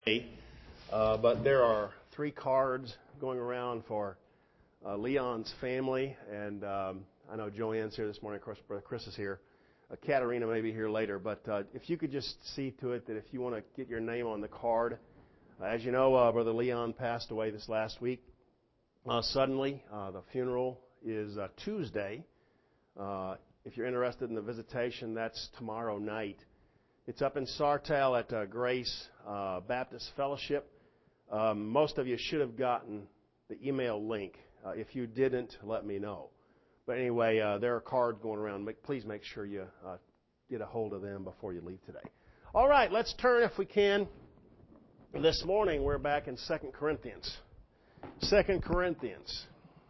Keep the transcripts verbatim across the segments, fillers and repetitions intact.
Uh, but there are three cards going around for uh, Leon's family, and um, I know Joanne's here this morning. Of course, Brother Chris is here. Uh, Katarina may be here later, but uh, if you could just see to it that if you want to get your name on the card. Uh, as you know, uh, Brother Leon passed away this last week. Uh, suddenly, uh, the funeral is uh, Tuesday. Uh, if you're interested in the visitation, that's tomorrow night. It's up in Sartell at uh, Grace uh, Baptist Fellowship. Um, most of you should have gotten the email link. Uh, if you didn't, let me know. But anyway, uh, there are cards going around. Make, please make sure you uh, get a hold of them before you leave today. All right, let's turn, if we can. This morning, we're back in Second Corinthians. Second Corinthians.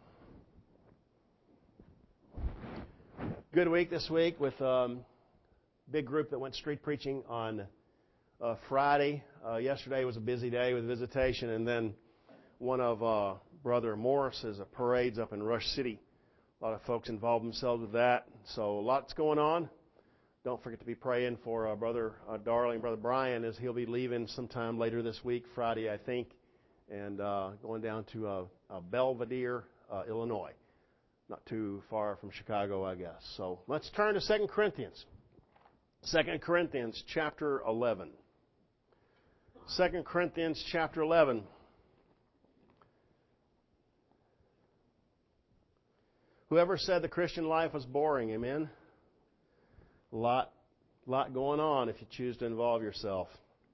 Good week this week with a um, big group that went street preaching on uh, Friday. Uh, yesterday was a busy day with visitation, and then one of uh, Brother Morris's uh, parades up in Rush City. A lot of folks involved themselves with that, so lots going on. Don't forget to be praying for uh, Brother uh, Darling, Brother Brian, as he'll be leaving sometime later this week, Friday, I think, and uh, going down to uh, uh, Belvedere, uh, Illinois. Not too far from Chicago, I guess. So let's turn to Second Corinthians. Second Corinthians chapter eleven. Second Corinthians chapter eleven. Whoever said the Christian life was boring, amen? A lot, lot going on if you choose to involve yourself.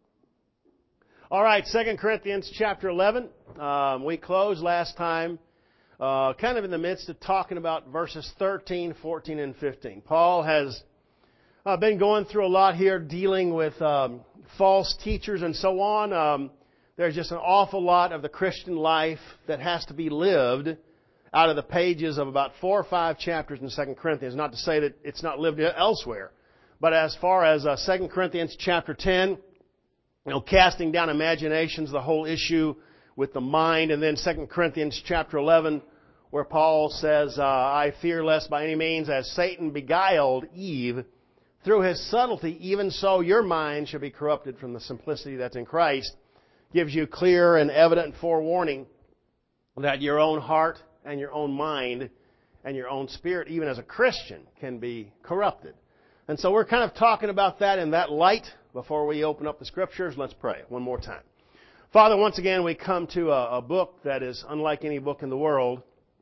All right, Second Corinthians chapter eleven. Um, we closed last time uh, kind of in the midst of talking about verses thirteen, fourteen, and fifteen. Paul has I've been going through a lot here dealing with um, false teachers and so on. Um, there's just an awful lot of the Christian life that has to be lived out of the pages of about four or five chapters in Second Corinthians. Not to say that it's not lived elsewhere. But as far as uh, Second Corinthians chapter ten, you know, casting down imaginations, the whole issue with the mind. And then Second Corinthians chapter eleven, where Paul says, uh, I fear lest by any means as Satan beguiled Eve through his subtlety, even so your mind shall be corrupted from the simplicity that's in Christ. Gives you clear and evident forewarning that your own heart and your own mind and your own spirit, even as a Christian, can be corrupted. And so we're kind of talking about that in that light. Before we open up the Scriptures, let's pray one more time. Father, once again, we come to a, a book that is unlike any book in the world.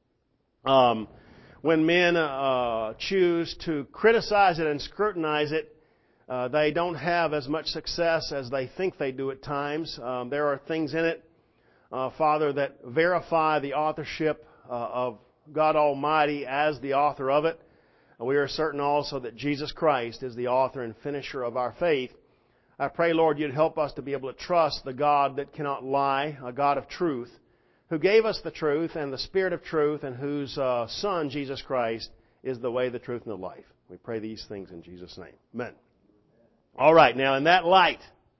Um... When men uh, choose to criticize it and scrutinize it, uh, they don't have as much success as they think they do at times. Um, there are things in it, uh, Father, that verify the authorship uh, of God Almighty as the author of it. And we are certain also that Jesus Christ is the author and finisher of our faith. I pray, Lord, you'd help us to be able to trust the God that cannot lie, a God of truth, who gave us the truth and the Spirit of truth, and whose uh, Son, Jesus Christ, is the way, the truth, and the life. We pray these things in Jesus' name. Amen. All right, now in that light,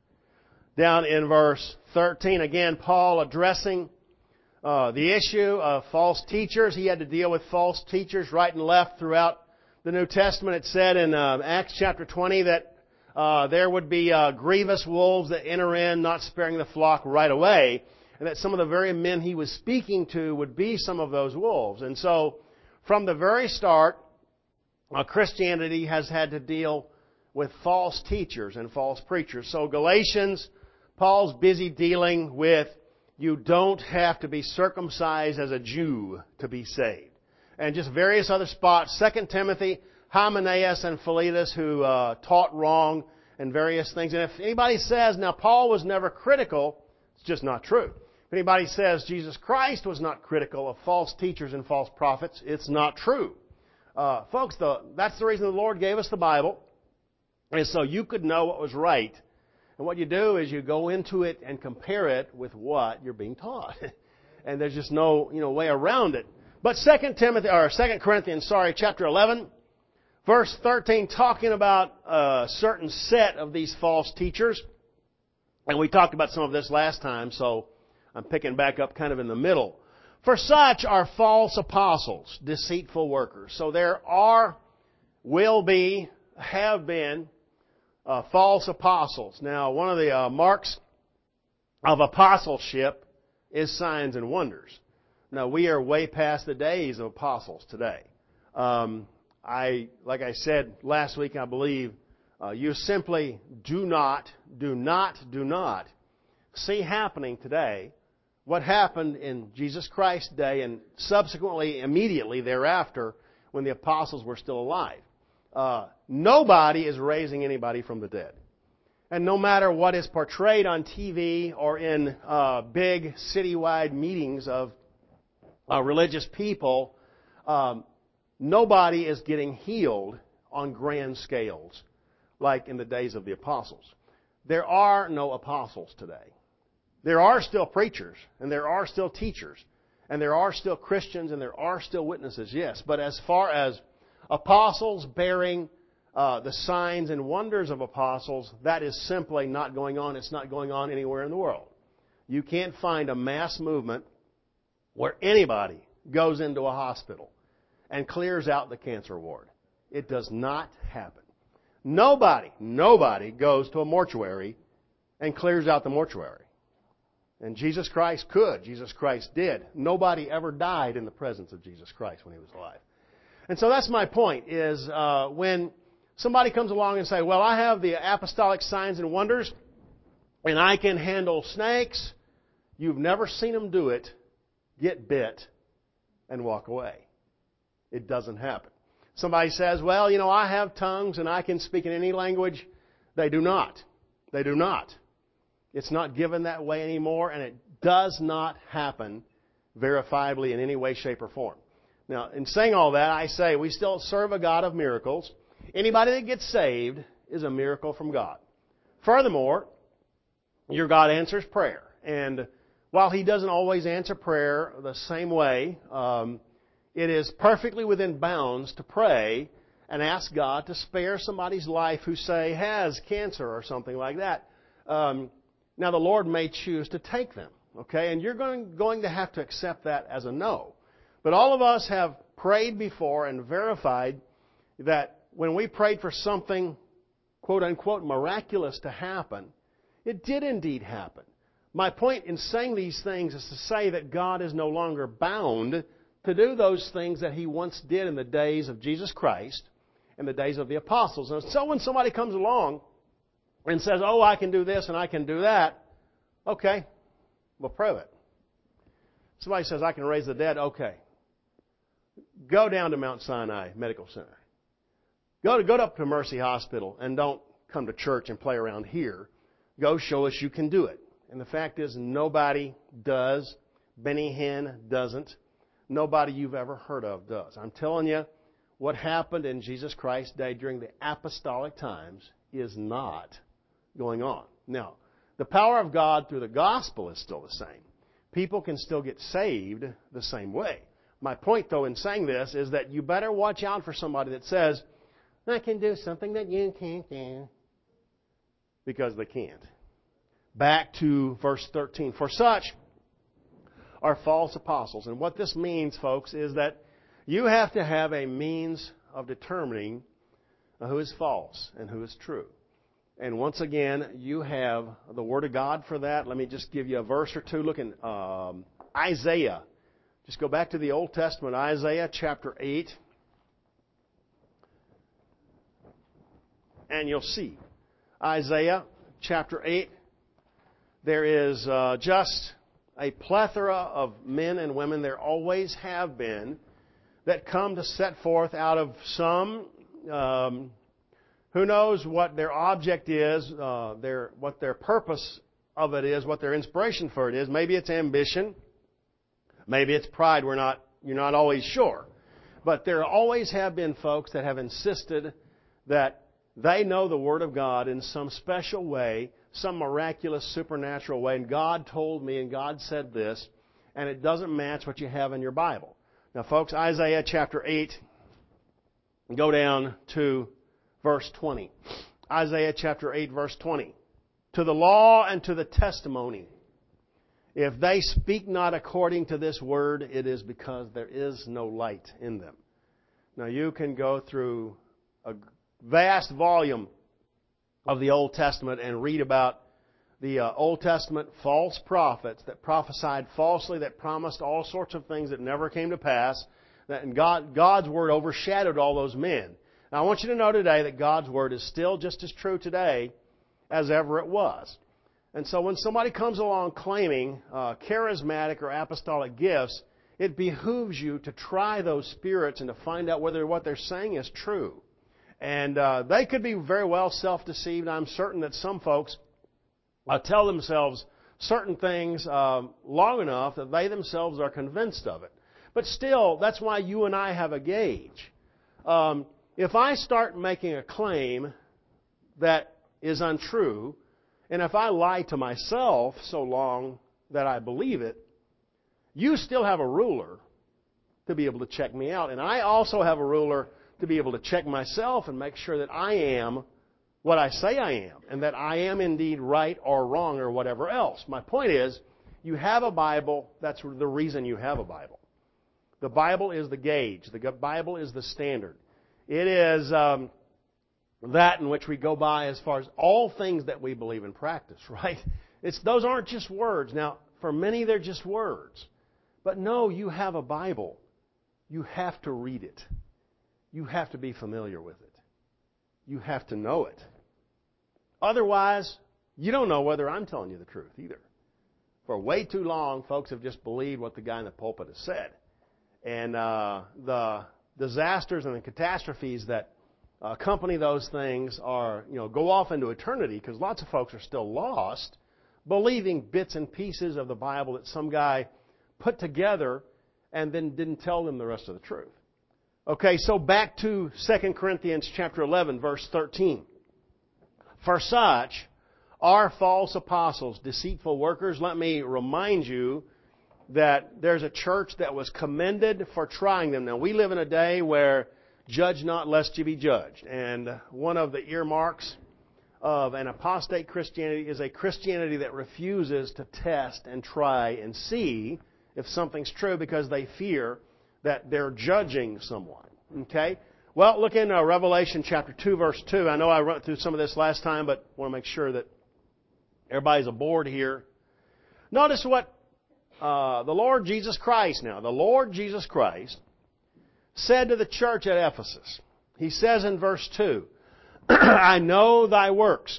down in verse thirteen, again, Paul addressing uh, the issue of false teachers. He had to deal with false teachers right and left throughout the New Testament. It said in uh, Acts chapter twenty that uh, there would be uh, grievous wolves that enter in, not sparing the flock right away. And that some of the very men he was speaking to would be some of those wolves. And so, from the very start, uh, Christianity has had to deal with false teachers and false preachers. So, Galatians, Paul's busy dealing with, you don't have to be circumcised as a Jew to be saved. And just various other spots. Second Timothy, Hymenaeus and Philetus, who uh, taught wrong and various things. And if anybody says, now Paul was never critical, it's just not true. If anybody says Jesus Christ was not critical of false teachers and false prophets, it's not true. Uh, folks, the, that's the reason the Lord gave us the Bible, is so you could know what was right. And what you do is you go into it and compare it with what you're being taught. And there's just no, you know, way around it. But Second Timothy, or Second Corinthians, sorry, chapter eleven, verse thirteen, talking about a certain set of these false teachers. And we talked about some of this last time, so I'm picking back up kind of in the middle. For such are false apostles, deceitful workers. So there are, will be, have been uh, false apostles. Now, one of the uh, marks of apostleship is signs and wonders. Now, we are way past the days of apostles today. Um, I, like I said last week, I believe, uh, you simply do not, do not, do not see happening today what happened in Jesus Christ's day and subsequently, immediately thereafter, when the apostles were still alive. Uh, nobody is raising anybody from the dead. And no matter what is portrayed on T V or in uh, big citywide meetings of uh, religious people, um, nobody is getting healed on grand scales like in the days of the apostles. There are no apostles today. There are still preachers, and there are still teachers, and there are still Christians, and there are still witnesses, yes. But as far as apostles bearing uh, the signs and wonders of apostles, that is simply not going on. It's not going on anywhere in the world. You can't find a mass movement where anybody goes into a hospital and clears out the cancer ward. It does not happen. Nobody, nobody goes to a mortuary and clears out the mortuary. And Jesus Christ could. Jesus Christ did. Nobody ever died in the presence of Jesus Christ when He was alive. And so that's my point, is uh, when somebody comes along and say, well, I have the apostolic signs and wonders, and I can handle snakes, you've never seen them do it, get bit, and walk away. It doesn't happen. Somebody says, well, you know, I have tongues and I can speak in any language. They do not. They do not. It's not given that way anymore, and it does not happen verifiably in any way, shape, or form. Now, in saying all that, I say we still serve a God of miracles. Anybody that gets saved is a miracle from God. Furthermore, your God answers prayer. And while He doesn't always answer prayer the same way, um, it is perfectly within bounds to pray and ask God to spare somebody's life who, say, has cancer or something like that. Um, now, the Lord may choose to take them, okay? And you're going, going to have to accept that as a no. But all of us have prayed before and verified that when we prayed for something, quote unquote, miraculous to happen, it did indeed happen. My point in saying these things is to say that God is no longer bound to do those things that He once did in the days of Jesus Christ and the days of the apostles. And so when somebody comes along and says, oh, I can do this and I can do that, okay, we'll prove it. Somebody says, I can raise the dead, okay. Go down to Mount Sinai Medical Center. Go to, go up to Mercy Hospital and don't come to church and play around here. Go show us you can do it. And the fact is, nobody does. Benny Hinn doesn't. Nobody you've ever heard of does. I'm telling you, what happened in Jesus Christ's day during the apostolic times is not going on. Now, the power of God through the gospel is still the same. People can still get saved the same way. My point, though, in saying this is that you better watch out for somebody that says, I can do something that you can't do. Because they can't. Back to verse thirteen. For such are false apostles. And what this means, folks, is that you have to have a means of determining who is false and who is true. And once again, you have the Word of God for that. Let me just give you a verse or two. Look in um, Isaiah. Just go back to the Old Testament, Isaiah chapter eight. And you'll see. Isaiah chapter eight. There is uh, just a plethora of men and women, there always have been, that come to set forth out of some, um, who knows what their object is, uh, their what their purpose of it is, what their inspiration for it is. Maybe it's ambition. Maybe it's pride. We're not, you're not always sure. But there always have been folks that have insisted that they know the Word of God in some special way, some miraculous, supernatural way. And God told me, and God said this, and it doesn't match what you have in your Bible. Now, folks, Isaiah chapter eight, go down to verse twenty. Isaiah chapter eight, verse twenty. To the law and to the testimony, if they speak not according to this word, it is because there is no light in them. Now, you can go through a vast volume of the Old Testament and read about the uh, Old Testament false prophets that prophesied falsely, that promised all sorts of things that never came to pass, that and God, God's Word overshadowed all those men. Now, I want you to know today that God's Word is still just as true today as ever it was. And so when somebody comes along claiming uh, charismatic or apostolic gifts, it behooves you to try those spirits and to find out whether what they're saying is true. And uh, they could be very well self-deceived. I'm certain that some folks uh, tell themselves certain things uh, long enough that they themselves are convinced of it. But still, that's why you and I have a gauge. Um, if I start making a claim that is untrue, and if I lie to myself so long that I believe it, you still have a ruler to be able to check me out. And I also have a ruler to be able to check myself and make sure that I am what I say I am, and that I am indeed right or wrong or whatever else. My point is, you have a Bible. That's the reason you have a Bible. The Bible is the gauge. The Bible is the standard. It is um, that in which we go by as far as all things that we believe in practice, right? It's, those aren't just words. Now, for many, they're just words. But no, you have a Bible. You have to read it. You have to be familiar with it. You have to know it. Otherwise, you don't know whether I'm telling you the truth either. For way too long, folks have just believed what the guy in the pulpit has said. And uh, the disasters and the catastrophes that accompany those things are, you know, go off into eternity, because lots of folks are still lost, believing bits and pieces of the Bible that some guy put together and then didn't tell them the rest of the truth. Okay, so back to Second Corinthians chapter eleven, verse thirteen. For such are false apostles, deceitful workers. Let me remind you that there's a church that was commended for trying them. Now, we live in a day where judge not lest you be judged. And one of the earmarks of an apostate Christianity is a Christianity that refuses to test and try and see if something's true because they fear that they're judging someone. Okay? Well, look in uh, Revelation chapter two, verse two. I know I went through some of this last time, but I want to make sure that everybody's aboard here. Notice what uh, the Lord Jesus Christ now, the Lord Jesus Christ said to the church at Ephesus. He says in verse two, I know thy works,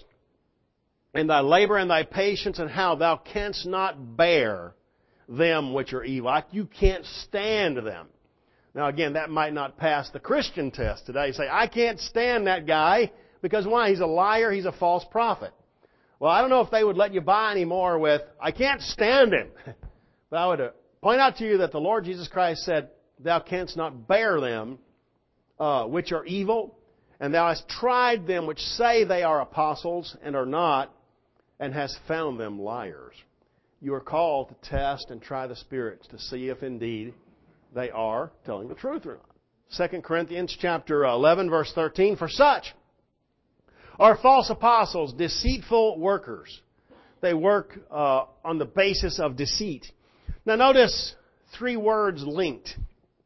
and thy labor and thy patience, and how thou canst not bear them which are evil. Like you can't stand them. Now again, that might not pass the Christian test today. You say, I can't stand that guy, because why? He's a liar, he's a false prophet. Well, I don't know if they would let you buy anymore with, I can't stand him. But I would point out to you that the Lord Jesus Christ said, thou canst not bear them uh, which are evil, and thou hast tried them which say they are apostles and are not, and hast found them liars. You are called to test and try the spirits to see if indeed they are telling the truth or not. Second Corinthians chapter eleven, verse thirteen, for such are false apostles, deceitful workers. They work uh, on the basis of deceit. Now notice three words linked.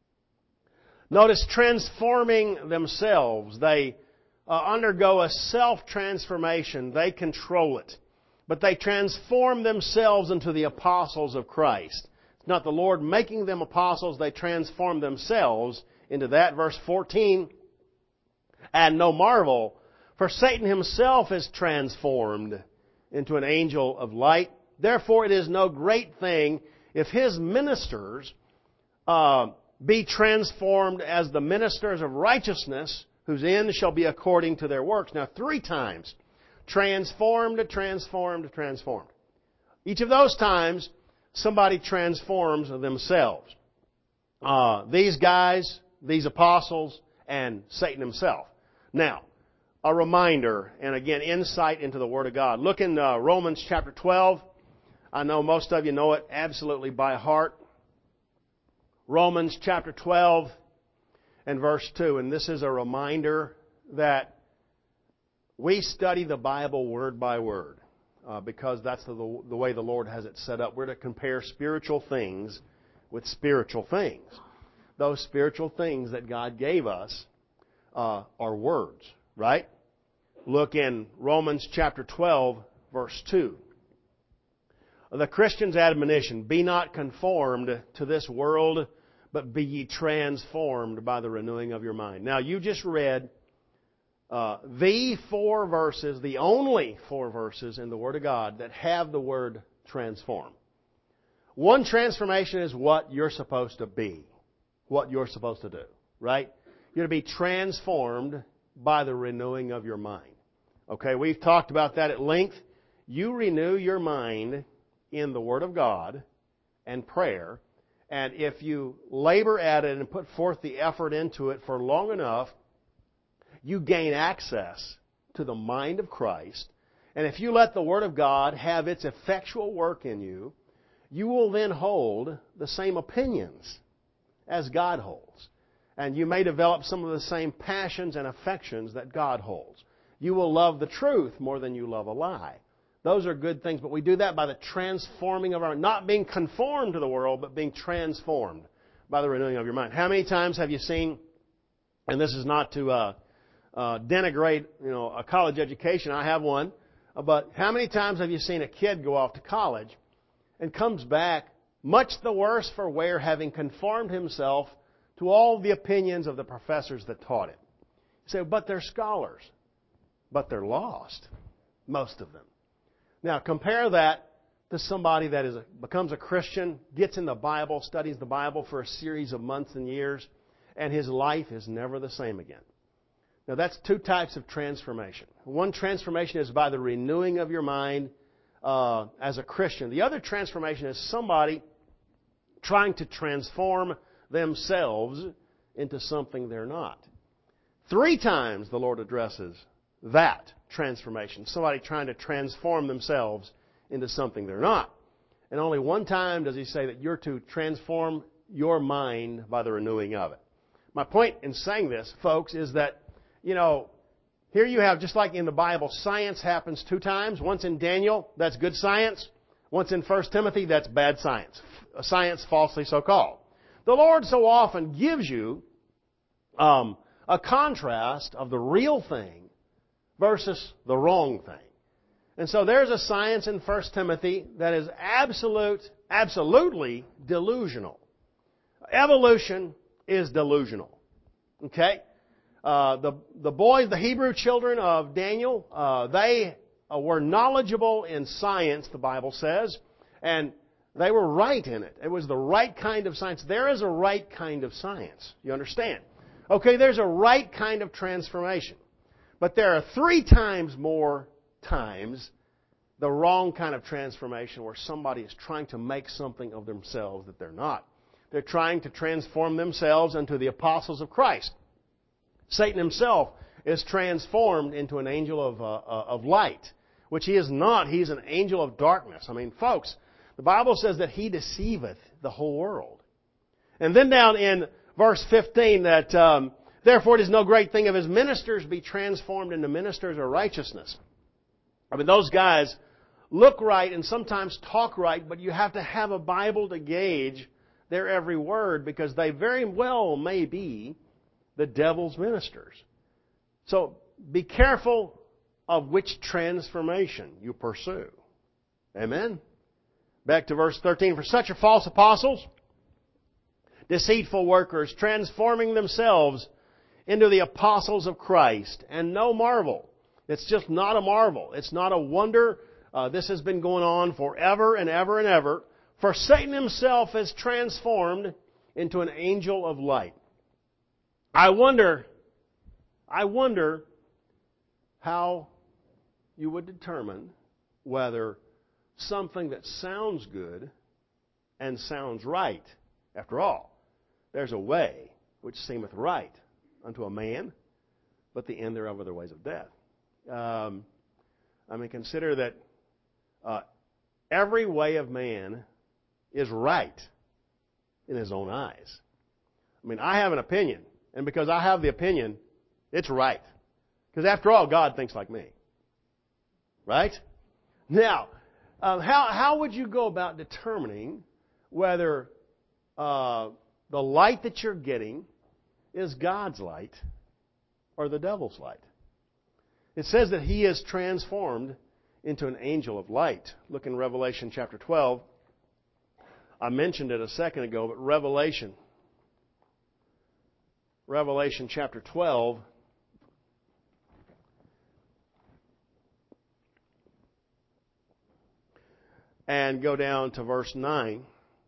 Notice transforming themselves. They uh, undergo a self-transformation. They control it. But they transform themselves into the apostles of Christ. It's not the Lord making them apostles. They transform themselves into that. Verse fourteen, and no marvel, for Satan himself is transformed into an angel of light. Therefore it is no great thing if his ministers uh, be transformed as the ministers of righteousness, whose end shall be according to their works. Now, three times, transformed, transformed, transformed. Each of those times, somebody transforms themselves. Uh, these guys, these apostles, and Satan himself. Now, a reminder, and again, insight into the Word of God. Look in uh, Romans chapter twelve. I know most of you know it absolutely by heart. Romans chapter twelve and verse two. And this is a reminder that we study the Bible word by word uh, because that's the, the way the Lord has it set up. We're to compare spiritual things with spiritual things. Those spiritual things that God gave us uh, are words, right? Look in Romans chapter twelve, verse two. the Christian's admonition, be not conformed to this world, but be ye transformed by the renewing of your mind. Now, you just read uh, the four verses, the only four verses in the Word of God that have the word transform. One transformation is what you're supposed to be, what you're supposed to do, right? You're to be transformed by the renewing of your mind. Okay, we've talked about that at length. You renew your mind in the Word of God and prayer, and if you labor at it and put forth the effort into it for long enough, you gain access to the mind of Christ. And if you let the Word of God have its effectual work in you, you will then hold the same opinions as God holds. And you may develop some of the same passions and affections that God holds. You will love the truth more than you love a lie. Those are good things, but we do that by the transforming of our, not being conformed to the world, but being transformed by the renewing of your mind. How many times have you seen, and this is not to uh, uh, denigrate, you know, a college education, I have one, but how many times have you seen a kid go off to college and comes back much the worse for wear, having conformed himself to all the opinions of the professors that taught him? You say, but they're scholars. But they're lost, most of them. Now, compare that to somebody that is a, becomes a Christian, gets in the Bible, studies the Bible for a series of months and years, and his life is never the same again. Now, that's two types of transformation. One transformation is by the renewing of your mind uh, as a Christian. The other transformation is somebody trying to transform themselves into something they're not. Three times the Lord addresses that transformation. Somebody trying to transform themselves into something they're not. And only one time does He say that you're to transform your mind by the renewing of it. My point in saying this, folks, is that, you know, here you have, just like in the Bible, science happens two times. Once in Daniel, that's good science. Once in First Timothy, that's bad science. Science falsely so called. The Lord so often gives you um, a contrast of the real thing versus the wrong thing. And so there's a science in First Timothy that is absolute, absolutely delusional. Evolution is delusional. Okay? Uh, the, the boys, the Hebrew children of Daniel, uh, they uh, were knowledgeable in science, the Bible says, and they were right in it. It was the right kind of science. There is a right kind of science. You understand? Okay, there's a right kind of transformation. But there are three times more times the wrong kind of transformation where somebody is trying to make something of themselves that they're not. They're trying to transform themselves into the apostles of Christ. Satan himself is transformed into an angel of, uh, of light, which he is not. He's an angel of darkness. I mean, folks, the Bible says that he deceiveth the whole world. And then down in verse fifteen that... Um, Therefore, it is no great thing if his ministers be transformed into ministers of righteousness. I mean, those guys look right and sometimes talk right, but you have to have a Bible to gauge their every word because they very well may be the devil's ministers. So be careful of which transformation you pursue. Amen? Back to verse thirteen. For such are false apostles, deceitful workers, transforming themselves into the apostles of Christ. And no marvel. It's just not a marvel. It's not a wonder. Uh, this has been going on forever and ever and ever. For Satan himself is transformed into an angel of light. I wonder, I wonder how you would determine whether something that sounds good and sounds right, after all, there's a way which seemeth right unto a man, but the end thereof are the ways of death. Um, I mean, consider that uh, every way of man is right in his own eyes. I mean, I have an opinion, and because I have the opinion, it's right. Because after all, God thinks like me. Right? Now, um, how, how would you go about determining whether uh, the light that you're getting is God's light or the devil's light? It says that he is transformed into an angel of light. Look in Revelation chapter twelve. I mentioned it a second ago, but Revelation, Revelation chapter twelve, and go down to verse nine.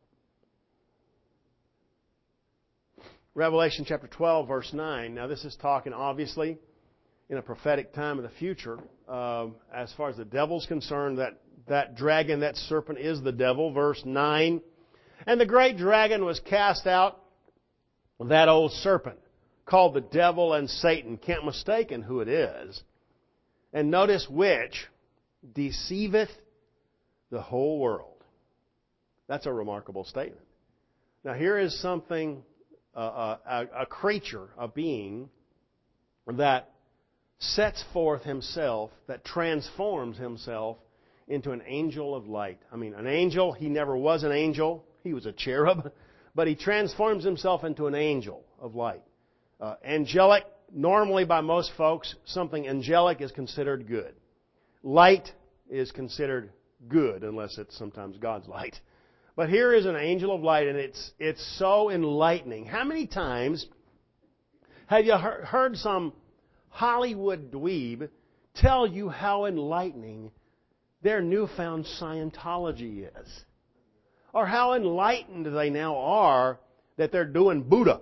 Revelation chapter twelve, verse nine. Now this is talking obviously in a prophetic time of the future. Um, as far as the devil's concerned, that, that dragon, that serpent is the devil. Verse nine. And the great dragon was cast out, that old serpent, called the devil and Satan. Can't mistake in who it is. And notice which deceiveth the whole world. That's a remarkable statement. Now here is something, uh, a, a creature, a being, that sets forth himself, that transforms himself into an angel of light. I mean, an angel, he never was an angel. He was a cherub. But he transforms himself into an angel of light. Uh, angelic, normally by most folks, something angelic is considered good. Light is considered good, unless it's sometimes God's light. But here is an angel of light, and it's it's so enlightening. How many times have you heard some Hollywood dweeb tell you how enlightening their newfound Scientology is? Or how enlightened they now are that they're doing Buddha.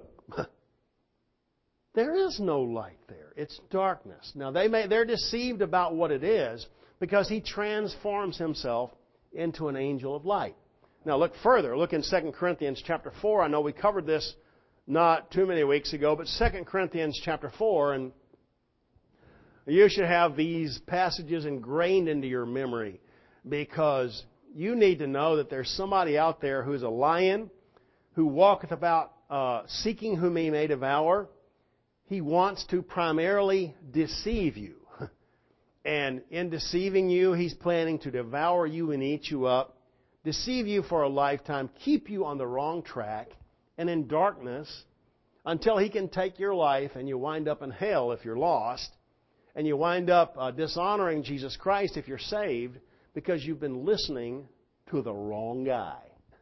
There is no light there. It's darkness. Now, they may, they're deceived about what it is because he transforms himself into an angel of light. Now, look further. Look in Second Corinthians chapter four. I know we covered this not too many weeks ago, but Second Corinthians chapter four, and you should have these passages ingrained into your memory because you need to know that there's somebody out there who's a lion, who walketh about uh, seeking whom he may devour. He wants to primarily deceive you. And in deceiving you, he's planning to devour you and eat you up, deceive you for a lifetime, keep you on the wrong track and in darkness until he can take your life and you wind up in hell if you're lost, and you wind up uh, dishonoring Jesus Christ if you're saved, because you've been listening to the wrong guy.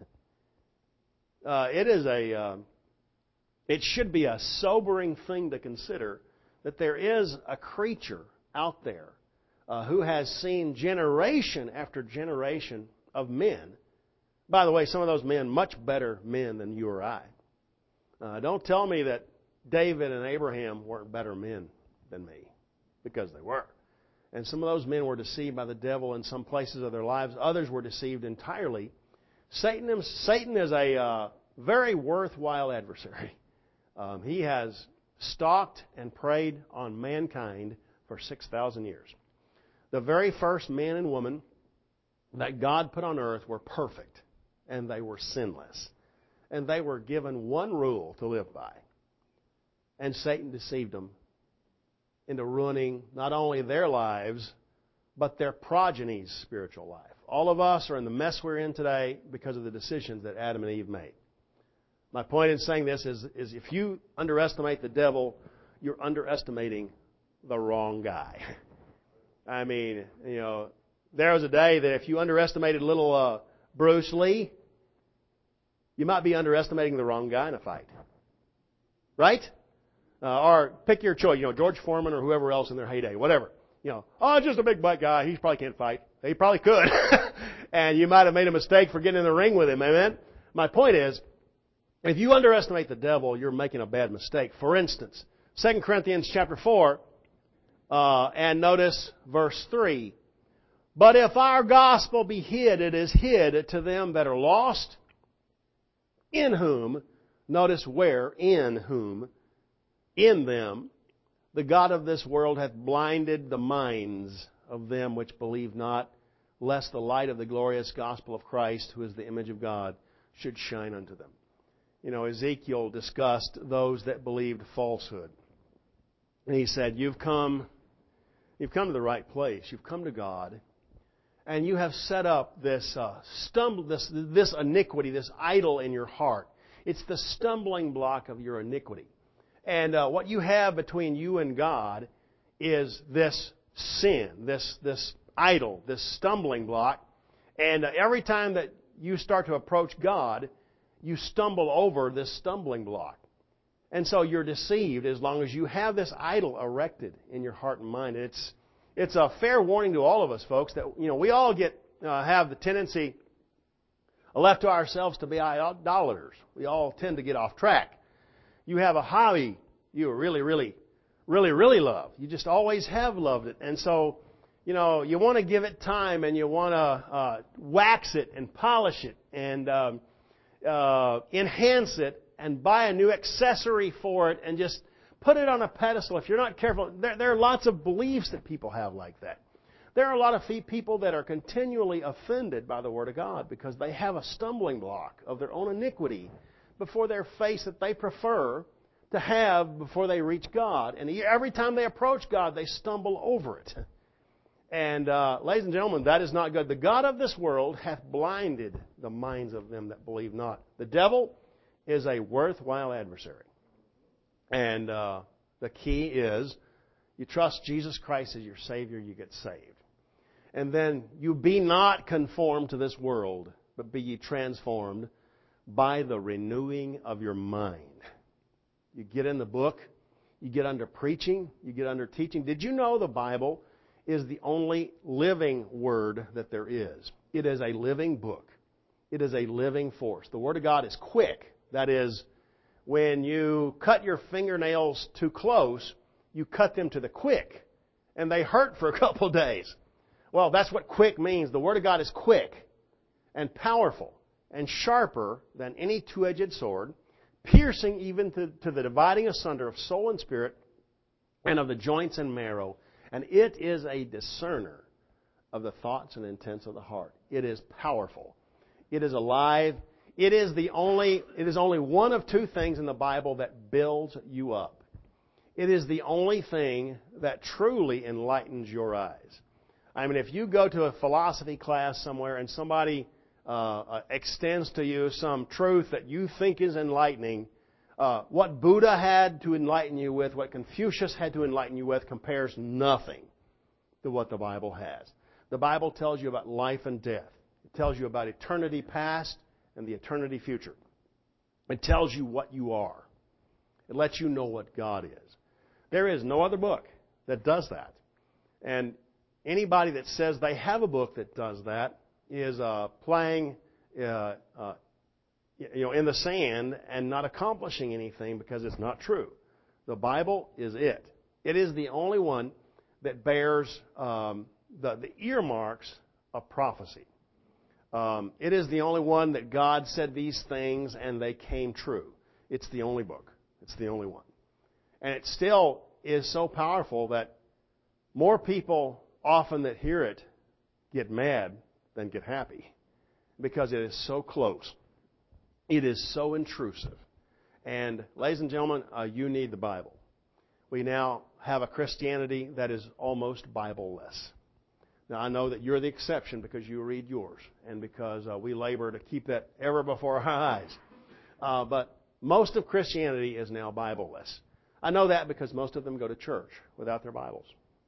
Uh, it is a, uh, it should be a sobering thing to consider that there is a creature out there uh, who has seen generation after generation of men. By the way, some of those men, much better men than you or I. Uh, don't tell me that David and Abraham weren't better men than me, because they were. And some of those men were deceived by the devil in some places of their lives. Others were deceived entirely. Satan, Satan is a uh, very worthwhile adversary. Um, he has stalked and preyed on mankind for six thousand years. The very first man and woman that God put on earth were perfect, and they were sinless. And they were given one rule to live by. And Satan deceived them into ruining not only their lives, but their progeny's spiritual life. All of us are in the mess we're in today because of the decisions that Adam and Eve made. My point in saying this is, is if you underestimate the devil, you're underestimating the wrong guy. I mean, you know, there was a day that if you underestimated little uh, Bruce Lee, you might be underestimating the wrong guy in a fight. Right? Uh, or pick your choice, you know, George Foreman or whoever else in their heyday, whatever. You know, oh, just a big butt guy. He probably can't fight. He probably could. And you might have made a mistake for getting in the ring with him. Amen? My point is, if you underestimate the devil, you're making a bad mistake. For instance, Second Corinthians chapter four, uh, and notice verse three. But if our gospel be hid, it is hid to them that are lost, in whom, notice where, in whom, in them, the God of this world hath blinded the minds of them which believe not, lest the light of the glorious gospel of Christ, who is the image of God, should shine unto them. You know, Ezekiel discussed those that believed falsehood. And he said, you've come, you've come to the right place. You've come to God. And you have set up this uh, stumble, this, this iniquity, this idol in your heart. It's the stumbling block of your iniquity. And uh, what you have between you and God is this sin, this this idol, this stumbling block. And uh, every time that you start to approach God, you stumble over this stumbling block. And so you're deceived as long as you have this idol erected in your heart and mind. It's it's a fair warning to all of us, folks, that you know we all get uh, have the tendency left to ourselves to be idolaters. We all tend to get off track. You have a hobby you really, really, really, really love. You just always have loved it. And so, you know, you want to give it time and you want to uh, wax it and polish it and um, uh, enhance it and buy a new accessory for it and just put it on a pedestal. If you're not careful, there, there are lots of beliefs that people have like that. There are a lot of people that are continually offended by the Word of God because they have a stumbling block of their own iniquity before their face that they prefer to have before they reach God. And every time they approach God, they stumble over it. And, uh, ladies and gentlemen, that is not good. The God of this world hath blinded the minds of them that believe not. The devil is a worthwhile adversary. And uh, the key is you trust Jesus Christ as your Savior, you get saved. And then you be not conformed to this world, but be ye transformed by the renewing of your mind. You get in the book, you get under preaching, you get under teaching. Did you know the Bible is the only living word that there is? It is a living book. It is a living force. The Word of God is quick. That is, when you cut your fingernails too close, you cut them to the quick, and they hurt for a couple of days. Well, that's what quick means. The Word of God is quick and powerful and sharper than any two-edged sword, piercing even to, to the dividing asunder of soul and spirit and of the joints and marrow. And it is a discerner of the thoughts and intents of the heart. It is powerful. It is alive. It is the only, it is only one of two things in the Bible that builds you up. It is the only thing that truly enlightens your eyes. I mean, if you go to a philosophy class somewhere and somebody uh, extends to you some truth that you think is enlightening, uh, what Buddha had to enlighten you with, what Confucius had to enlighten you with, compares nothing to what the Bible has. The Bible tells you about life and death. It tells you about eternity past and the eternity future. It tells you what you are. It lets you know what God is. There is no other book that does that. And anybody that says they have a book that does that is uh, playing uh, uh, you know, in the sand and not accomplishing anything because it's not true. The Bible is it. It is the only one that bears um, the, the earmarks of prophecy. Um, it is the only one that God said these things and they came true. It's the only book. It's the only one. And it still is so powerful that more people often that hear it get mad than get happy because it is so close. It is so intrusive. And ladies and gentlemen, uh, you need the Bible. We now have a Christianity that is almost Bible-less. Now, I know that you're the exception because you read yours and because uh, we labor to keep that ever before our eyes. Uh, but most of Christianity is now Bible-less. I know that because most of them go to church without their Bibles.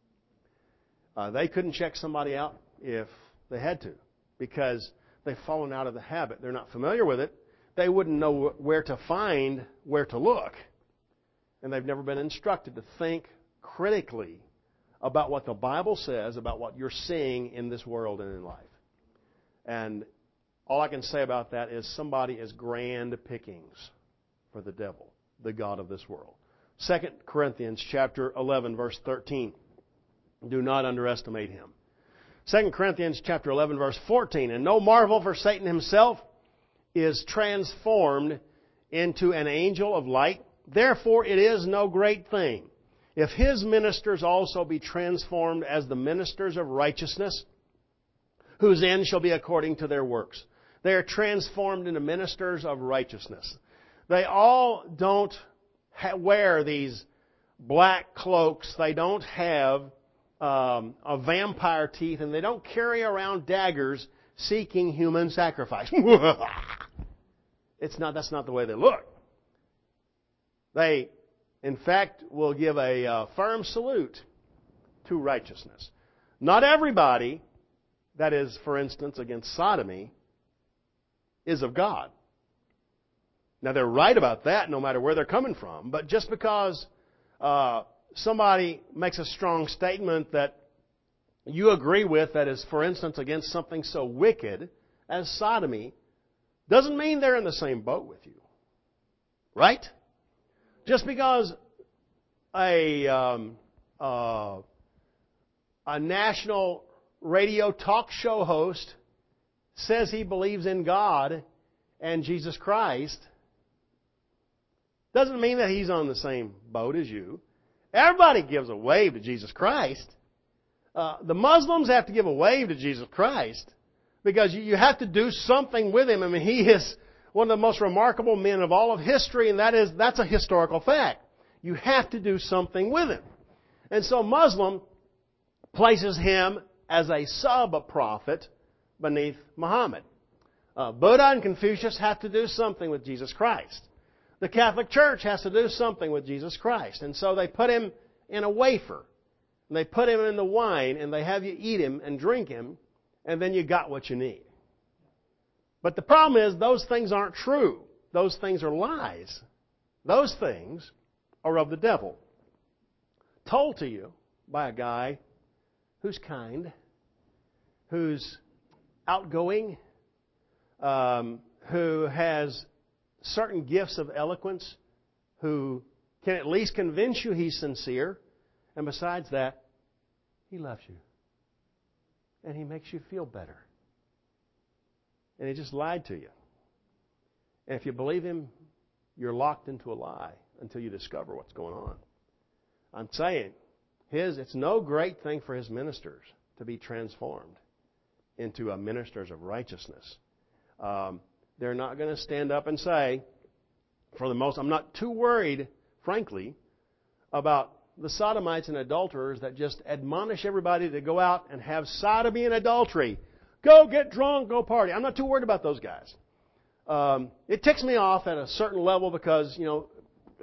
Uh, they couldn't check somebody out if they had to because they've fallen out of the habit. They're not familiar with it. They wouldn't know where to find, where to look. And they've never been instructed to think critically about what the Bible says about what you're seeing in this world and in life. And all I can say about that is somebody is grand pickings for the devil, the god of this world. Second Corinthians chapter eleven, verse thirteen. Do not underestimate him. Second Corinthians chapter eleven, verse fourteen. And no marvel, for Satan himself is transformed into an angel of light. Therefore it is no great thing if his ministers also be transformed as the ministers of righteousness, whose end shall be according to their works. They are transformed into ministers of righteousness. They all don't ha- wear these black cloaks. They don't have um, a vampire teeth, and they don't carry around daggers seeking human sacrifice. It's not. That's not the way they look. They, in fact, will give a uh, firm salute to righteousness. Not everybody that is, for instance, against sodomy is of God. Now, they're right about that no matter where they're coming from. But just because uh, somebody makes a strong statement that you agree with that is, for instance, against something so wicked as sodomy, doesn't mean they're in the same boat with you. Right? Just because a, um, uh, a national radio talk show host says he believes in God and Jesus Christ doesn't mean that he's on the same boat as you. Everybody gives a wave to Jesus Christ. Uh, the Muslims have to give a wave to Jesus Christ because you, you have to do something with Him. I mean, He is one of the most remarkable men of all of history, and that is that's a historical fact. You have to do something with Him. And so Muslim places Him as a sub-prophet beneath Muhammad. Uh, Buddha and Confucius have to do something with Jesus Christ. The Catholic Church has to do something with Jesus Christ. And so they put Him in a wafer. And they put Him in the wine, and they have you eat Him and drink Him, and then you got what you need. But the problem is, those things aren't true. Those things are lies. Those things are of the devil. Told to you by a guy who's kind, who's outgoing, um, who has certain gifts of eloquence, who can at least convince you he's sincere, and besides that, he loves you. And he makes you feel better. And he just lied to you. And if you believe him, you're locked into a lie until you discover what's going on. I'm saying, his it's no great thing for his ministers to be transformed into a ministers of righteousness. Um, they're not going to stand up and say, for the most, I'm not too worried, frankly, about the sodomites and adulterers that just admonish everybody to go out and have sodomy and adultery. Go get drunk, go party. I'm not too worried about those guys. Um, it ticks me off at a certain level because, you know,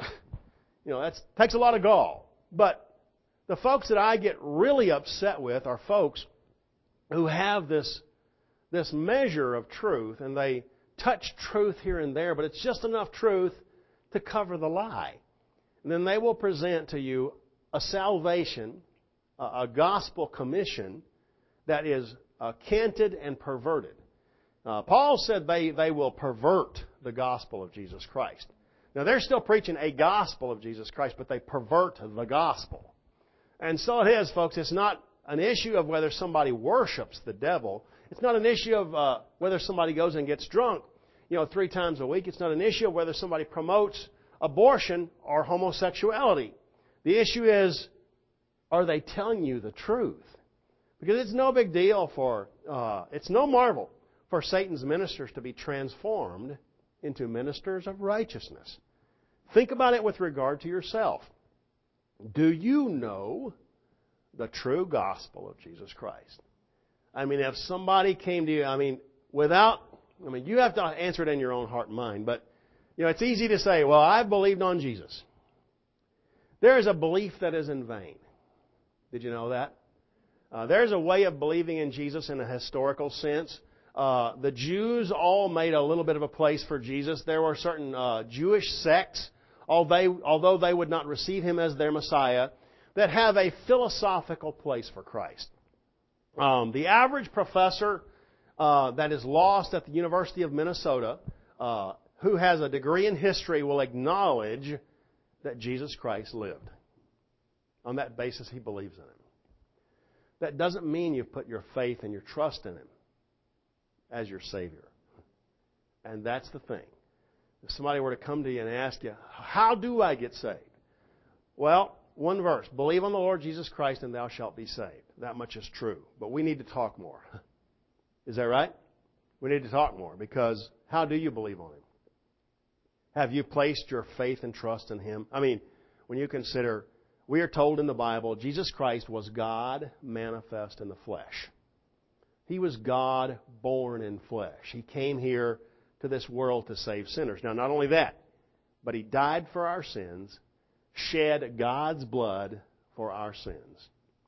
you know, that takes a lot of gall. But the folks that I get really upset with are folks who have this, this measure of truth, and they touch truth here and there, but it's just enough truth to cover the lie. And then they will present to you a salvation, a gospel commission that is uh, canted and perverted. Uh, Paul said they, they will pervert the gospel of Jesus Christ. Now, they're still preaching a gospel of Jesus Christ, but they pervert the gospel. And so it is, folks. It's not an issue of whether somebody worships the devil. It's not an issue of uh, whether somebody goes and gets drunk, you know, three times a week. It's not an issue of whether somebody promotes abortion or homosexuality. The issue is, are they telling you the truth? Because it's no big deal for, uh, it's no marvel for Satan's ministers to be transformed into ministers of righteousness. Think about it with regard to yourself. Do you know the true gospel of Jesus Christ? I mean, if somebody came to you, I mean, without, I mean, you have to answer it in your own heart and mind, but, you know, it's easy to say, well, I've believed on Jesus. There is a belief that is in vain. Did you know that? Uh, there's a way of believing in Jesus in a historical sense. Uh, the Jews all made a little bit of a place for Jesus. There were certain uh, Jewish sects, although, although they would not receive Him as their Messiah, that have a philosophical place for Christ. Um, the average professor uh, that is lost at the University of Minnesota, uh, who has a degree in history, will acknowledge that Jesus Christ lived. On that basis, he believes in Him. That doesn't mean you've put your faith and your trust in Him as your Savior. And that's the thing. If somebody were to come to you and ask you, how do I get saved? Well, one verse, believe on the Lord Jesus Christ and thou shalt be saved. That much is true. But we need to talk more. Is that right? We need to talk more, because how do you believe on Him? Have you placed your faith and trust in Him? I mean, when you consider, we are told in the Bible, Jesus Christ was God manifest in the flesh. He was God born in flesh. He came here to this world to save sinners. Now, not only that, but He died for our sins, shed God's blood for our sins.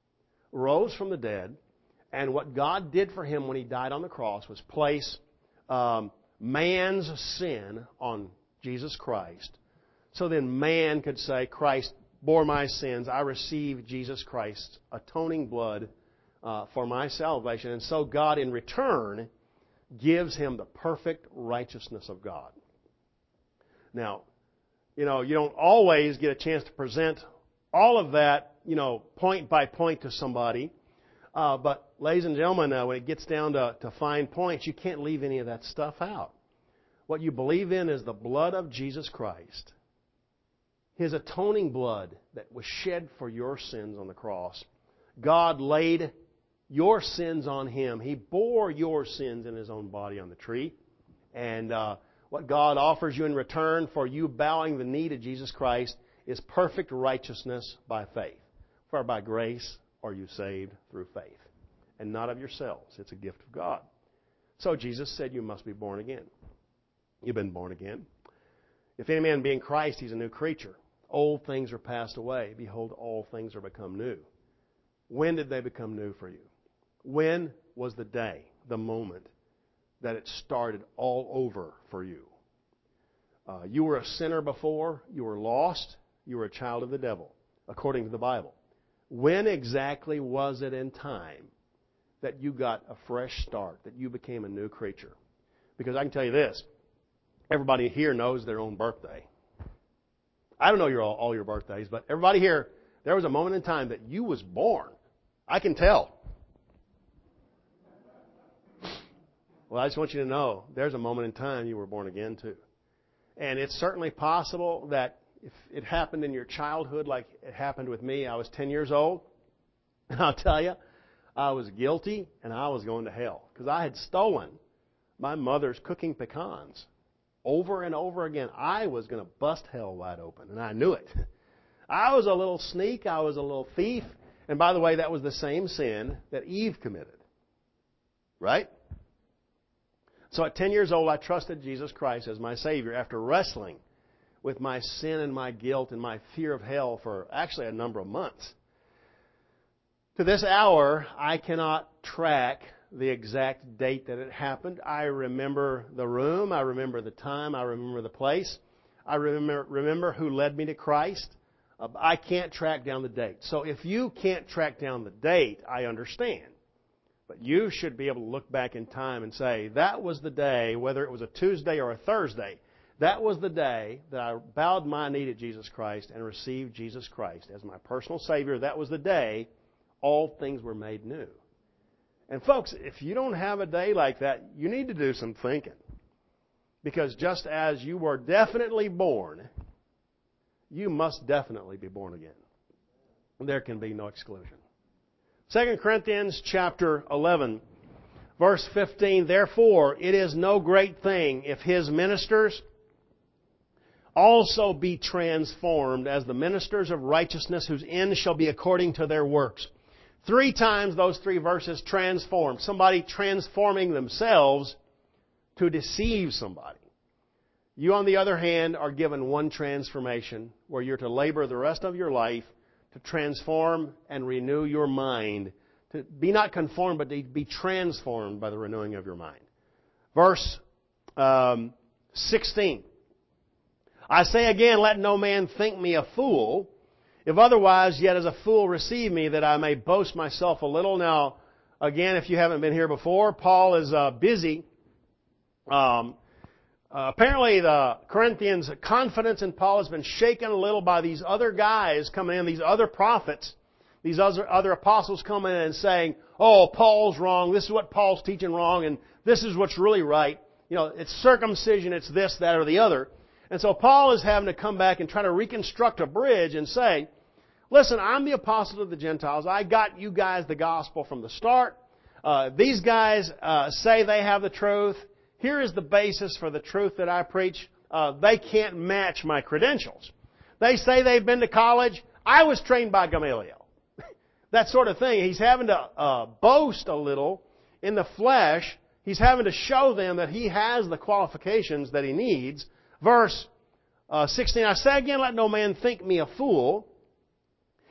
rose from the dead, and what God did for Him when He died on the cross was place um, man's sin on Jesus Christ. So then man could say, Christ bore my sins. I receive Jesus Christ's atoning blood uh, for my salvation. And so God in return gives him the perfect righteousness of God. Now, you know, you don't always get a chance to present all of that, you know, point by point to somebody. Uh, but, ladies and gentlemen, uh, when it gets down to, to fine points, you can't leave any of that stuff out. What you believe in is the blood of Jesus Christ. His atoning blood that was shed for your sins on the cross. God laid your sins on Him. He bore your sins in His own body on the tree. And uh, what God offers you in return for you bowing the knee to Jesus Christ is perfect righteousness by faith. For by grace are you saved through faith, and not of yourselves. It's a gift of God. So Jesus said you must be born again. You've been born again. If any man be in Christ, he's a new creature. Old things are passed away. Behold, all things are become new. When did they become new for you? When was the day, the moment, that it started all over for you? Uh, you were a sinner before. You were lost. You were a child of the devil, according to the Bible. When exactly was it in time that you got a fresh start, that you became a new creature? Because I can tell you this, everybody here knows their own birthday. I don't know your, all, all your birthdays, but everybody here, there was a moment in time that you was born. I can tell. Well, I just want you to know, there's a moment in time you were born again too. And it's certainly possible that if it happened in your childhood like it happened with me, I was ten years old, and I'll tell you, I was guilty and I was going to hell because I had stolen my mother's cooking pecans over and over again. I was going to bust hell wide open, and I knew it. I was a little sneak. I was a little thief. And by the way, that was the same sin that Eve committed. Right? So at ten years old, I trusted Jesus Christ as my Savior after wrestling with my sin and my guilt and my fear of hell for actually a number of months. To this hour, I cannot track the exact date that it happened. I remember the room. I remember the time. I remember the place. I remember, remember who led me to Christ. Uh, I can't track down the date. So if you can't track down the date, I understand. But you should be able to look back in time and say, that was the day, whether it was a Tuesday or a Thursday, that was the day that I bowed my knee to Jesus Christ and received Jesus Christ as my personal Savior. That was the day all things were made new. And folks, if you don't have a day like that, you need to do some thinking. Because just as you were definitely born, you must definitely be born again. There can be no exclusion. Second Corinthians chapter eleven, verse fifteen, therefore it is no great thing if His ministers also be transformed as the ministers of righteousness, whose end shall be according to their works. Three times those three verses transform. Somebody transforming themselves to deceive somebody. You, on the other hand, are given one transformation where you're to labor the rest of your life to transform and renew your mind. To be not conformed, but to be transformed by the renewing of your mind. Verse um, sixteen. I say again, let no man think me a fool. If otherwise, yet as a fool receive me, that I may boast myself a little. Now, again, if you haven't been here before, Paul is uh, busy. Um, uh, apparently, the Corinthians' confidence in Paul has been shaken a little by these other guys coming in, these other prophets, these other, other apostles coming in and saying, oh, Paul's wrong, this is what Paul's teaching wrong, and this is what's really right. You know, it's circumcision, it's this, that, or the other. And so Paul is having to come back and try to reconstruct a bridge and say, listen, I'm the apostle of the Gentiles. I got you guys the gospel from the start. Uh, these guys uh, say they have the truth. Here is the basis for the truth that I preach. Uh, they can't match my credentials. They say they've been to college. I was trained by Gamaliel. That sort of thing. He's having to uh, boast a little in the flesh. He's having to show them that he has the qualifications that he needs. Verse uh, sixteen, I say again, let no man think me a fool.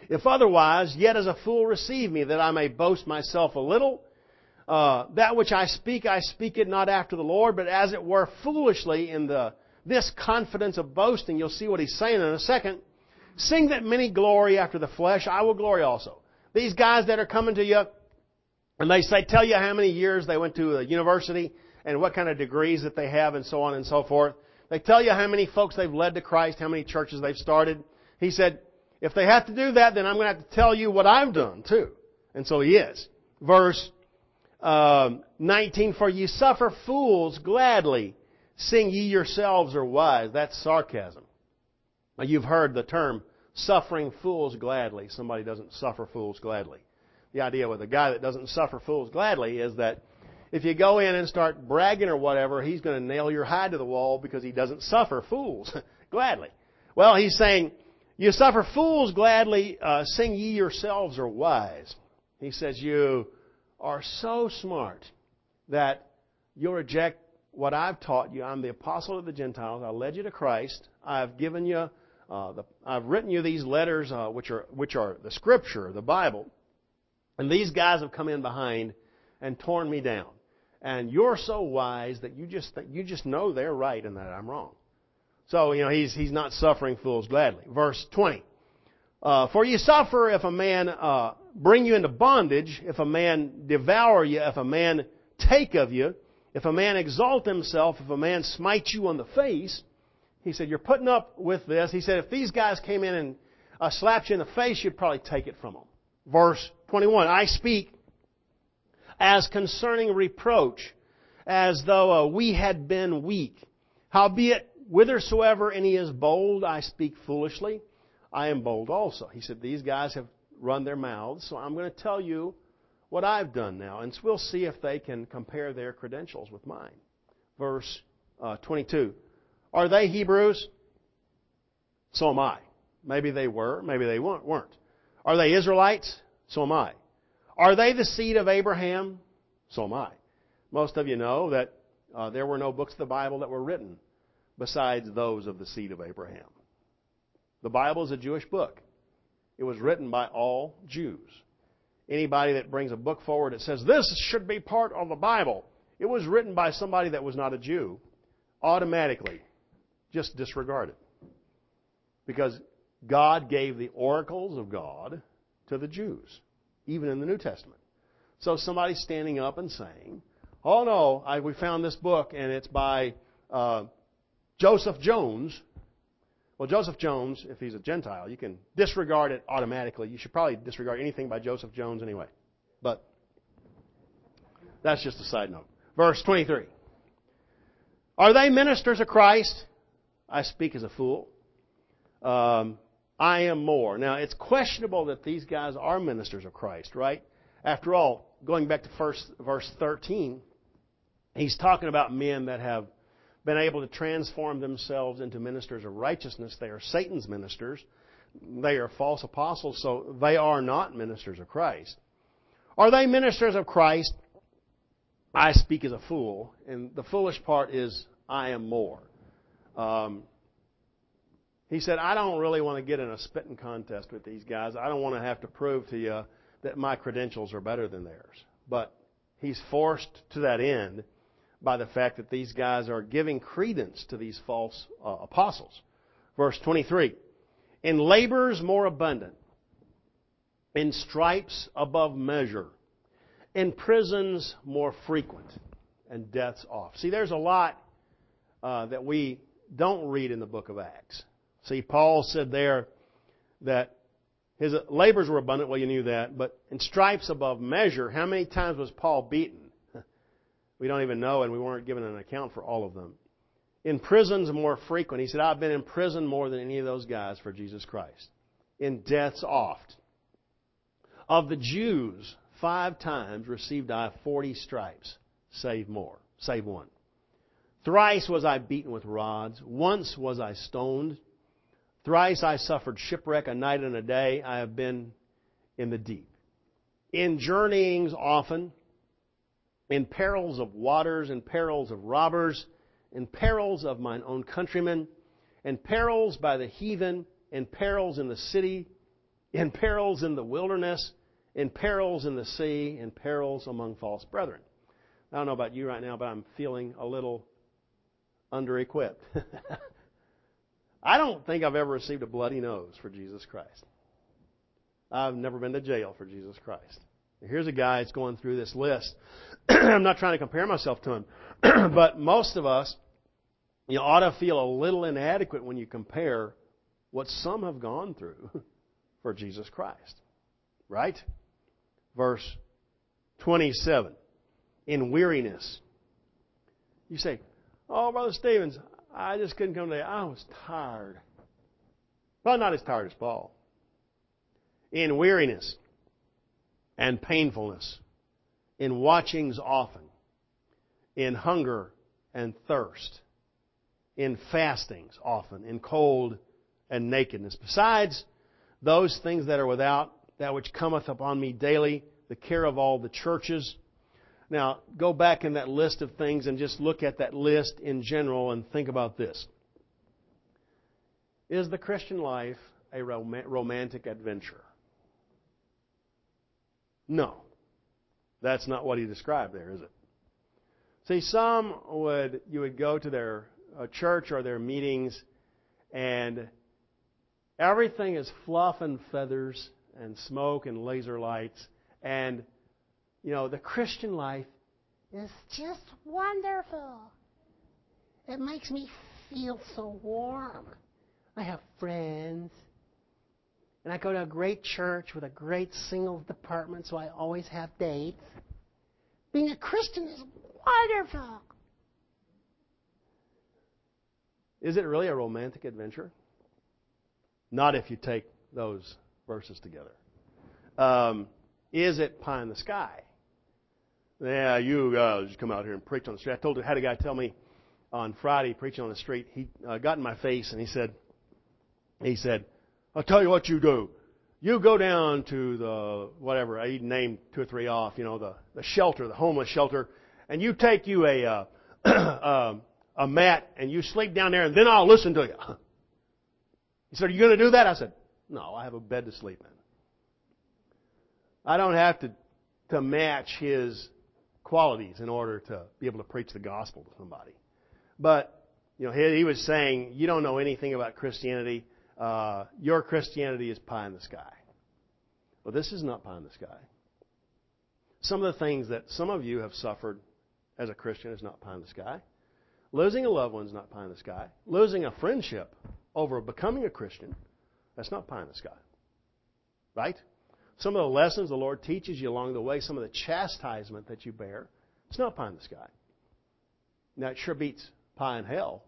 If otherwise, yet as a fool receive me, that I may boast myself a little. Uh, that which I speak, I speak it not after the Lord, but as it were foolishly in the this confidence of boasting. You'll see what he's saying in a second. Sing that many glory after the flesh, I will glory also. These guys that are coming to you, and they say, tell you how many years they went to a university, and what kind of degrees that they have, and so on and so forth. They tell you how many folks they've led to Christ, how many churches they've started. He said, if they have to do that, then I'm going to have to tell you what I've done too. And so he is. Verse um, nineteen, for ye suffer fools gladly, sing ye yourselves are wise. That's sarcasm. Now, you've heard the term suffering fools gladly. Somebody doesn't suffer fools gladly. The idea with a guy that doesn't suffer fools gladly is that if you go in and start bragging or whatever, he's going to nail your hide to the wall because he doesn't suffer fools gladly. Well, he's saying, you suffer fools gladly, uh, sing ye yourselves are wise. He says, you are so smart that you'll reject what I've taught you. I'm the apostle of the Gentiles. I led you to Christ. I've given you, uh, the, I've written you these letters, uh, which are which are the Scripture, the Bible. And these guys have come in behind and torn me down. And you're so wise that you just you just know they're right and that I'm wrong. So, you know, he's he's not suffering fools gladly. Verse twenty. Uh, For you suffer if a man uh, bring you into bondage, if a man devour you, if a man take of you, if a man exalt himself, if a man smite you on the face. He said, you're putting up with this. He said, if these guys came in and uh, slapped you in the face, you'd probably take it from them. Verse twenty-one, I speak as concerning reproach, as though uh, we had been weak. Howbeit, whithersoever any is bold, I speak foolishly. I am bold also. He said, these guys have run their mouths, so I'm going to tell you what I've done now. And we'll see if they can compare their credentials with mine. Verse uh, twenty-two. Are they Hebrews? So am I. Maybe they were, maybe they weren't. Are they Israelites? So am I. Are they the seed of Abraham? So am I. Most of you know that uh, there were no books of the Bible that were written besides those of the seed of Abraham. The Bible is a Jewish book. It was written by all Jews. Anybody that brings a book forward that says, this should be part of the Bible, it was written by somebody that was not a Jew, automatically just disregard it. Because God gave the oracles of God to the Jews, even in the New Testament. So somebody's standing up and saying, oh no, I, we found this book and it's by uh, Joseph Jones. Well, Joseph Jones, if he's a Gentile, you can disregard it automatically. You should probably disregard anything by Joseph Jones anyway. But that's just a side note. Verse twenty-three. Are they ministers of Christ? I speak as a fool. Um, I am more. Now, it's questionable that these guys are ministers of Christ, right? After all, going back to first, verse thirteen, he's talking about men that have been able to transform themselves into ministers of righteousness. They are Satan's ministers. They are false apostles, so they are not ministers of Christ. Are they ministers of Christ? I speak as a fool. And the foolish part is, I am more. Um, he said, I don't really want to get in a spitting contest with these guys. I don't want to have to prove to you that my credentials are better than theirs. But he's forced to that end by the fact that these guys are giving credence to these false uh, apostles. Verse twenty-three. In labors more abundant, in stripes above measure, in prisons more frequent, and deaths oft. See, there's a lot uh, that we don't read in the book of Acts. See, Paul said there that his labors were abundant. Well, you knew that. But in stripes above measure, how many times was Paul beaten? We don't even know, and we weren't given an account for all of them. In prisons more frequent. He said, I've been in prison more than any of those guys for Jesus Christ. In deaths oft. Of the Jews, five times received I forty stripes, save more, save one. Thrice was I beaten with rods. Once was I stoned. Thrice I suffered shipwreck, a night and a day. I have been in the deep. In journeyings often, in perils of waters, in perils of robbers, in perils of mine own countrymen, in perils by the heathen, in perils in the city, in perils in the wilderness, in perils in the sea, in perils among false brethren. I don't know about you right now, but I'm feeling a little under-equipped. I don't think I've ever received a bloody nose for Jesus Christ. I've never been to jail for Jesus Christ. Here's a guy that's going through this list. I'm not trying to compare myself to him, but most of us, you ought to feel a little inadequate when you compare what some have gone through for Jesus Christ. Right? Verse twenty-seven. In weariness. You say, oh, Brother Stevens, I just couldn't come today. I was tired. Well, not as tired as Paul. In weariness and painfulness, in watchings often, in hunger and thirst, in fastings often, in cold and nakedness. Besides those things that are without, that which cometh upon me daily, the care of all the churches. Now, go back in that list of things and just look at that list in general and think about this. Is the Christian life a rom- romantic adventure? No. That's not what he described there, is it? See, some would, you would go to their uh, church or their meetings and everything is fluff and feathers and smoke and laser lights. And, you know, the Christian life is just wonderful. It makes me feel so warm. I have friends. And I go to a great church with a great singles department, so I always have dates. Being a Christian is wonderful. Is it really a romantic adventure? Not if you take those verses together. Um, is it pie in the sky? Yeah, you uh, just come out here and preach on the street. I told you, had a guy tell me on Friday preaching on the street. He uh, got in my face and he said, he said, I'll tell you what you do. You go down to the, whatever, I named two or three off, you know, the, the shelter, the homeless shelter, and you take you a, uh, a mat and you sleep down there and then I'll listen to you. He said, are you going to do that? I said, no, I have a bed to sleep in. I don't have to, to match his qualities in order to be able to preach the gospel to somebody. But, you know, he, he was saying, you don't know anything about Christianity. Uh, your Christianity is pie in the sky. Well, this is not pie in the sky. Some of the things that some of you have suffered as a Christian is not pie in the sky. Losing a loved one is not pie in the sky. Losing a friendship over becoming a Christian, that's not pie in the sky. Right? Some of the lessons the Lord teaches you along the way, some of the chastisement that you bear, it's not pie in the sky. Now, it sure beats pie in hell,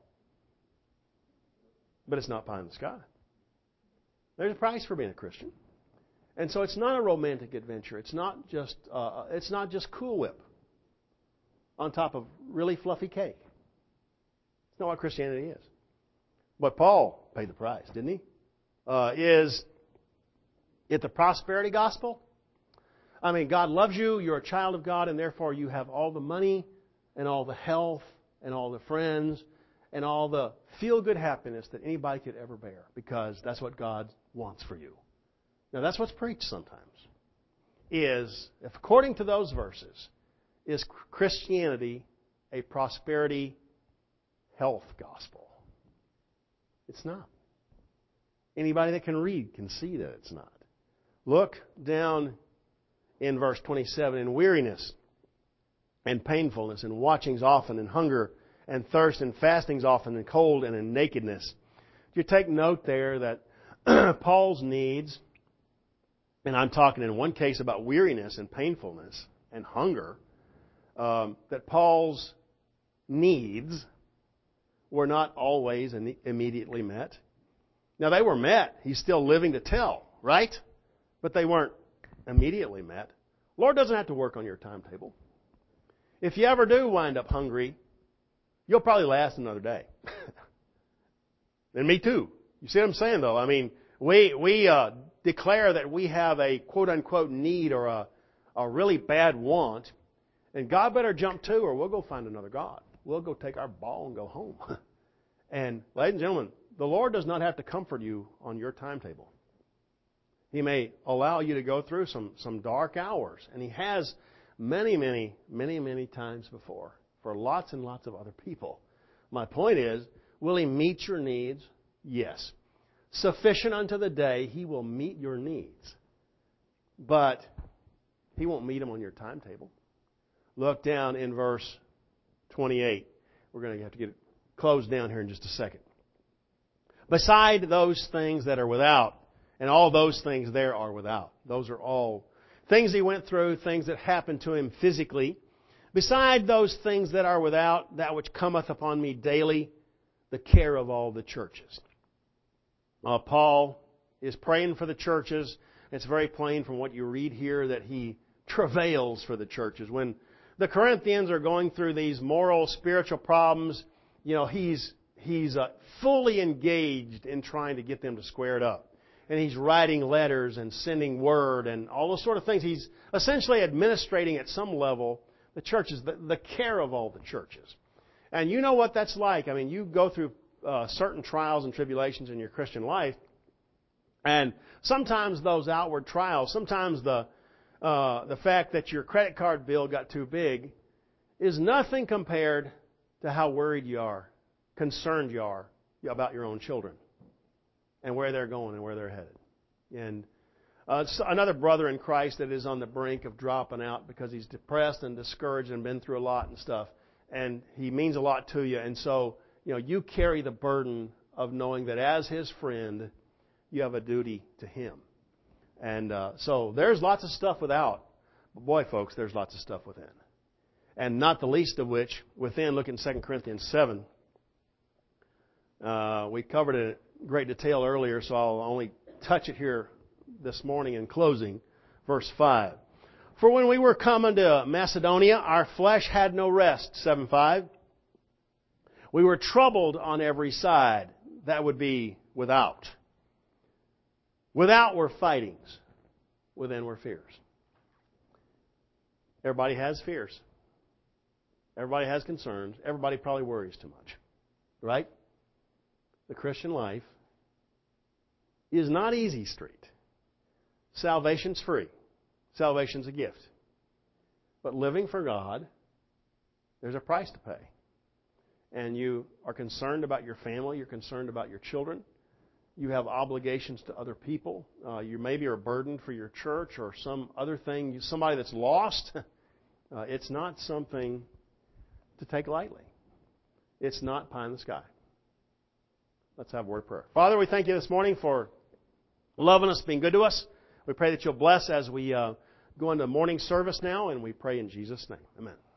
but it's not pie in the sky. There's a price for being a Christian. And so it's not a romantic adventure. It's not just uh, it's not just Cool Whip on top of really fluffy cake. It's not what Christianity is. But Paul paid the price, didn't he? Uh, is it the prosperity gospel? I mean, God loves you. You're a child of God, and therefore you have all the money and all the health and all the friends and all the feel-good happiness that anybody could ever bear, because that's what God wants for you. Now, that's what's preached sometimes. Is, if according to those verses, is Christianity a prosperity health gospel? It's not. Anybody that can read can see that it's not. Look down in verse twenty-seven. In weariness and painfulness and watchings often and hunger and thirst and fastings often and cold and in nakedness. You take note there that Paul's needs, and I'm talking in one case about weariness and painfulness and hunger, um, that Paul's needs were not always immediately met. Now, they were met. He's still living to tell, right? But they weren't immediately met. Lord doesn't have to work on your timetable. If you ever do wind up hungry, you'll probably last another day. And me too. You see what I'm saying, though? I mean, we we uh, declare that we have a quote-unquote need or a, a really bad want, and God better jump to, or we'll go find another God. We'll go take our ball and go home. And, ladies and gentlemen, the Lord does not have to comfort you on your timetable. He may allow you to go through some, some dark hours. And He has many, many, many, many times before for lots and lots of other people. My point is, will He meet your needs? Yes. Sufficient unto the day, He will meet your needs. But He won't meet them on your timetable. Look down in verse twenty-eight. We're going to have to get it closed down here in just a second. Beside those things that are without, and all those things there are without. Those are all things He went through, things that happened to Him physically. Beside those things that are without, that which cometh upon me daily, the care of all the churches. Uh, Paul is praying for the churches. It's very plain from what you read here that he travails for the churches. When the Corinthians are going through these moral, spiritual problems, you know, he's he's uh, fully engaged in trying to get them to square it up. And he's writing letters and sending word and all those sort of things. He's essentially administrating at some level the churches, the, the care of all the churches. And you know what that's like. I mean, you go through uh, certain trials and tribulations in your Christian life, and sometimes those outward trials, sometimes the uh, the fact that your credit card bill got too big is nothing compared to how worried you are, concerned you are about your own children and where they're going and where they're headed. And uh, another brother in Christ that is on the brink of dropping out because he's depressed and discouraged and been through a lot and stuff. And he means a lot to you. And so, you know, you carry the burden of knowing that as his friend, you have a duty to him. And uh, so there's lots of stuff without. But boy, folks, there's lots of stuff within. And not the least of which, within, look in Second Corinthians seven. Uh, we covered it in great detail earlier, so I'll only touch it here this morning in closing. Verse five. For when we were come unto Macedonia, our flesh had no rest. seven five. We were troubled on every side. That would be without. Without were fightings. Within were fears. Everybody has fears. Everybody has concerns. Everybody probably worries too much. Right? The Christian life is not easy street. Salvation's free. Salvation's a gift. But living for God, there's a price to pay. And you are concerned about your family. You're concerned about your children. You have obligations to other people. Uh, you maybe are burdened for your church or some other thing. Somebody that's lost. uh, it's not something to take lightly. It's not pie in the sky. Let's have a word of prayer. Father, we thank you this morning for loving us, being good to us. We pray that you'll bless as we uh, go into morning service now, and we pray in Jesus' name. Amen.